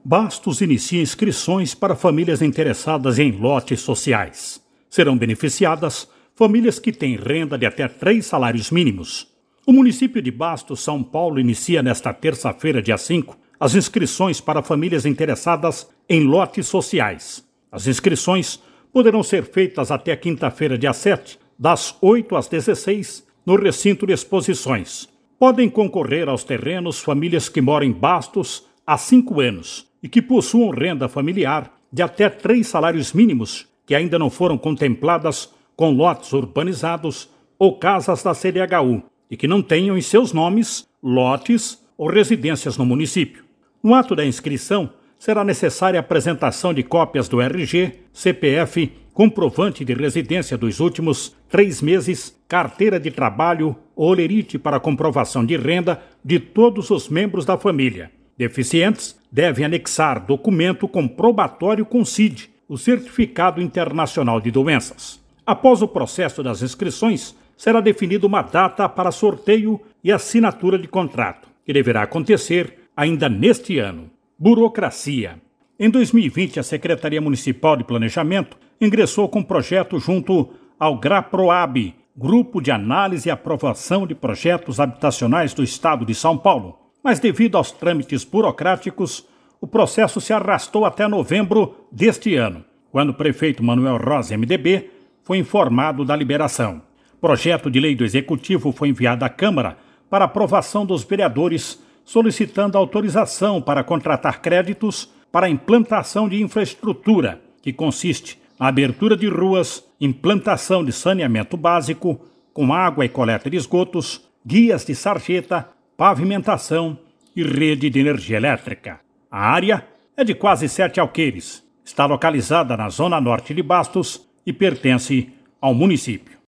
Bastos inicia inscrições para famílias interessadas em lotes sociais. Serão beneficiadas famílias que têm renda de até 3 salários mínimos. O município de Bastos, São Paulo, inicia nesta terça-feira, dia 5, as inscrições para famílias interessadas em lotes sociais. As inscrições poderão ser feitas até quinta-feira, dia 7, das 8 às 16, no recinto de exposições. Podem concorrer aos terrenos famílias que moram em Bastos há 5 anos e que possuam renda familiar de até 3 salários mínimos que ainda não foram contempladas com lotes urbanizados ou casas da CDHU e que não tenham em seus nomes lotes ou residências no município. No ato da inscrição, será necessária a apresentação de cópias do RG, CPF, comprovante de residência dos últimos 3 meses, carteira de trabalho ou holerite para comprovação de renda de todos os membros da família. Deficientes devem anexar documento comprobatório com CID, o Certificado Internacional de Doenças. Após o processo das inscrições, será definida uma data para sorteio e assinatura de contrato, que deverá acontecer ainda neste ano. Burocracia. Em 2020, a Secretaria Municipal de Planejamento ingressou com projeto junto ao GRAPROAB, Grupo de Análise e Aprovação de Projetos Habitacionais do Estado de São Paulo. Mas devido aos trâmites burocráticos, o processo se arrastou até novembro deste ano, quando o prefeito Manuel Rosa, MDB, foi informado da liberação. O projeto de lei do Executivo foi enviado à Câmara para aprovação dos vereadores, solicitando autorização para contratar créditos para a implantação de infraestrutura, que consiste na abertura de ruas, implantação de saneamento básico, com água e coleta de esgotos, guias de sarjeta, pavimentação e rede de energia elétrica. A área é de quase 7 alqueires. Está localizada na zona norte de Bastos e pertence ao município.